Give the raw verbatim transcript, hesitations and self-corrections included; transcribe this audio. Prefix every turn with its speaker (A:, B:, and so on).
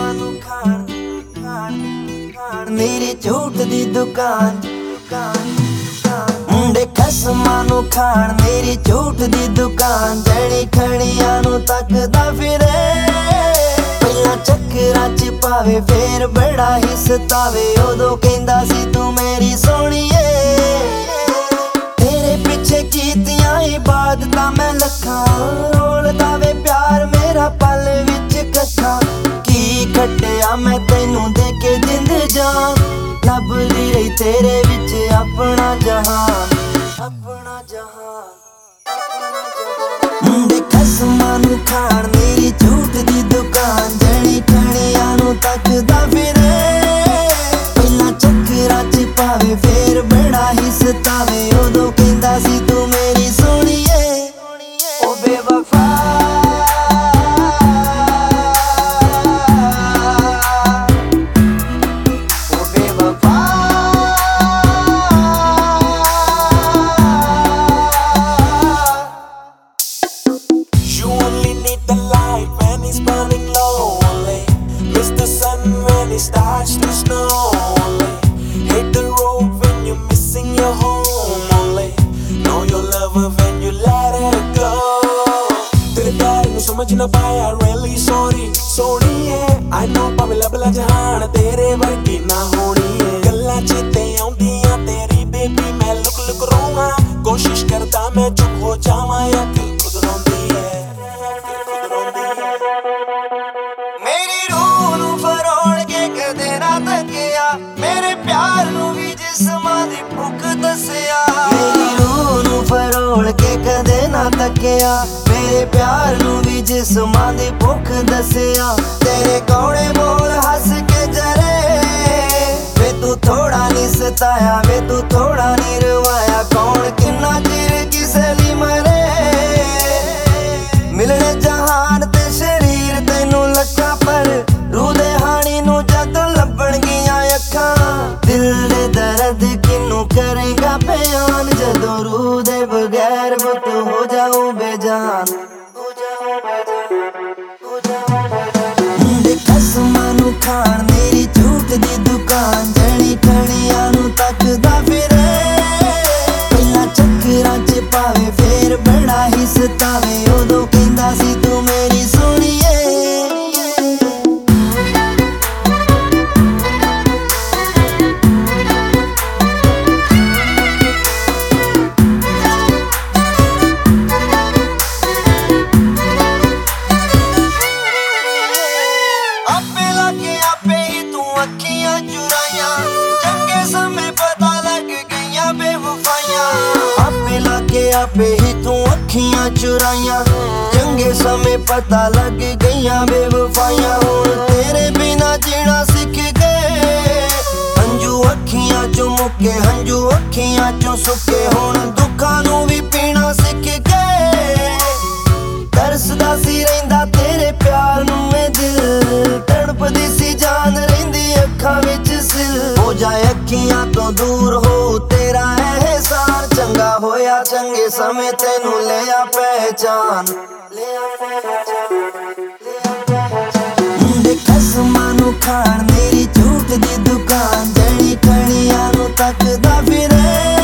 A: ਖਸਮਾਂ ਨੂੰ ਖਾਣ ਖਾਣ ਖਾਣ ਮੇਰੀ ਝੂਠ ਦੀ ਦੁਕਾਨ ਦੁਕਾਨ ਮੁੰਡੇ ਖਸਮਾਂ ਨੂੰ ਖਾਣ ਮੇਰੀ ਝੂਠ ਦੀ ਦੁਕਾਨ ਜਣੀ ਖਣੀਆਂ ਨੂੰ ਤੱਕਦਾ ਫਿਰੇ ਪਹਿਲਾਂ ਚੱਕਰਾਂ ਚ ਪਾਵੇ ਫੇਰ ਬੜਾ ਹੀ ਸਤਾਵੇ ਉਦੋਂ ਕਹਿੰਦਾ ਸੀ ਤੂੰ ਮੇਰੀ ਸੋਹਣੀਏ ਤੇਰੇ ਪਿੱਛੇ ਕੀਤੀਆਂ ਇਬਾਦਤਾਂ ਮੈਂ ਲੱਖਾਂ ਰੋਲਦਾ ਵੇ ਪਿਆਰ ਮੇਰਾ ਪਲ ਵਿੱਚ ਕੱਖਾਂ ਕੀ ਖੱਟਿਆ ਮੈਂ ਤੈਨੂੰ ਦੇ ਕੇ ਜਿੰਦ ਜਾਨ ਲੱਭਦੀ ਰਹੀ ਤੇਰੇ ਵਿੱਚ ਆਪਣਾ ਜਹਾਨ ਆਪਣਾ ਜਹਾਨ ਮੁੰਡੇ ਖਸਮਾਂ ਨੂੰ ਖਾਣ ਮੇਰੀ ਝੂਠ ਦੀ ਦੁਕਾਨ ਜਣੀ ਖਣੀਆਂ ਨੂੰ ਤੱਕਦਾ ਫਿਰੇ ਪਹਿਲਾਂ ਚੱਕਰਾਂ ਚ ਪਾਵੇ ਫੇਰ ਬੜਾ ਹੀ ਸਤਾਵੇ ਉਦੋਂ ਕਹਿੰਦਾ ਸੀ ਤੂੰ ਮੇਰੀ ਸੋਹਣੀਏ ਓ ਬੇਵਫਾ
B: Starts to snow only. Hit the road when you're missing your home only. Know your lover when you let it go. तेरे प्यार नू समझ ना पाया really sorry sorry yeah I know भावें लभ ला जहान तेरे वर्गी ना होनी है गल्लां चेते आउंदियां तेरी बेबी मैं लुक लुक रोवां कोशिश करदा मैं चुप हो जावां या दिल खुद रोंदी है खुद रोंदी है
A: मेरी रूह नू फरोड़ के कदे ना तकिया मेरे प्यार नू भी जिस्मां दी भुख दसिया मेरी रूह नू फरोड़ के कदे ना तकिया मेरे प्यार नू भी जिस्मां दी भुख दसिया तेरे कौड़े बोल हस के जरे वे तू थोड़ा नी सताया वे तू थोड़ा नी रवाया कौन किन्ना चिर किसे ली मरे मिलने जहान ते शरीर तैनू लखा पर रूह दे हानी नू जद लभण गियां अखां दिल दे दर्द किनू करेगा बयान जदों रूह दे बगैर बुत हो जाऊं बेजान हो जाऊं बेजान हो जाऊं बेजान मुंडे खसमां नू खाण मेरी झूठ दी दुकान जणी खणीਆਂ ਨੂੰ ਤੱਕਦਾ ਫਿਰੇ ਪਹਿਲਾਂ ਚੱਕਰਾਂ ਚ ਪਾਵੇ ਫੇਰ ਬੜਾ ਹੀ ਸਤਾਵੇ ਉਦੋਂ ਕਹਿੰਦਾ ਸੀ ਤੂੰ ਮੇਰੀ ਸੋਹਣੀਏ ਆਪੇ ਲਾਗੇ ਆਪੇ ਹੀ ਤੂੰ ਅੱਖੀਆਂ ਚੁਰਾਈਆਂ ਚੰਗੇ ਸਮੇਂ ਪਤਾ ਲੱਗ ਗਈਆਂ ਬੇਵਫਾਈਆਂ ਆਪੇ ਲਾਗੇ ਆਪੇ ਹੀ ਤੂੰ ਅੱਖੀਆਂ ਚੁਰਾਈਆਂ ਚੰਗੇ ਸਮੇਂ ਪਤਾ ਲੱਗ ਗਈਆਂ ਬੇਵਫਾਈਆਂ ਹੁਣ ਤੇਰੇ ਬਿਨਾ ਜੀਣਾ ਸਿੱਖ ਗਏ ਹੰਝੂ ਅੱਖੀਆਂ ਚੋਂ ਮੁੱਕੇ ਹੰਝੂ ਅੱਖੀਆਂ ਚੋਂ ਸੁੱਕੇ ਹੁਣ ਦੁੱਖਾਂ ਨੂੰ ਵੀ ਪੀਣਾ ਸਿੱਖ ਗਏ ਤਰਸਦਾ ਸੀ ਰਹਿੰਦਾ ਤੇਰੇ ਪਿਆਰ ਨੂੰ ਮੈਂ ਦਿਲ ਤੜਪਦੀ ਸੀ ਜਾਨ ਰਹਿੰਦੀ ਅੱਖਾਂ ਵਿੱਚ ਸਿਲ ਹੋ ਜਾਏ ਅੱਖੀਆਂ ਤੋਂ ਦੂਰ ਹੋ ਤੇਰਾ ਅਹਿਸਾਨ ਚੰਗਾ ਹੋਇਆ ਚੰਗੇ ਸਮੇਂ ਤੈਨੂੰ ਲਿਆ ਪਹਿਚਾਨ ਲਿਆ ਪਹਿਚਾਨ ਮੁੰਡੇ ਖਸਮਾਂ ਨੂੰ ਖਾਣ ਮੇਰੀ ਝੂਠ ਦੀ ਦੁਕਾਨ ਜਣੀ ਖਣੀਆਂ ਨੂੰ ਤੱਕਦਾ ਫਿਰੇ